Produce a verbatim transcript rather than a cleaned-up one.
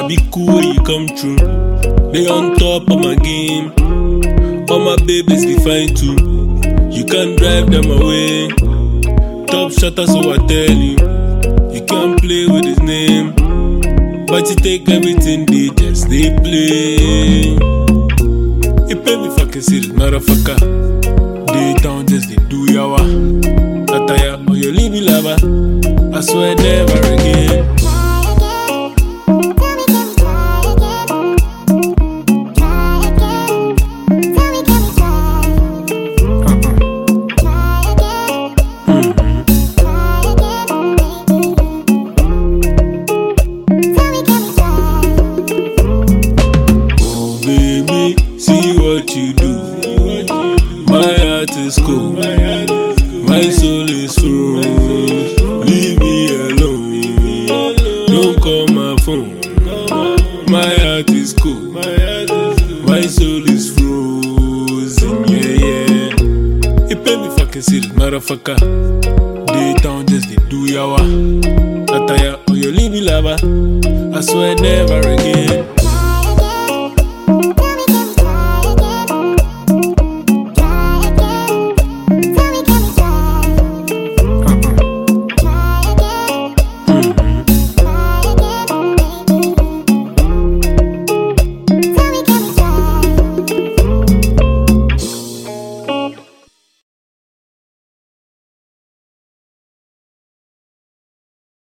I be cool when you come through. They on top of my game. All my babies be fine too. You can't drive them away. Top shotter, so I tell you. You can't play with his name. But you take everything they just they play. You pay me fucking serious, motherfucker. They town just they do yawa. Ataya or you leave me lava. I swear never again. See what you do. My heart is cold. My soul is full. Leave me alone. Don't call my phone. My heart is cold. My soul is frozen. Yeah, yeah. You pay me fucking serious, motherfucker. They town just they do yawa. Ataya or you leave me lava. I swear never again.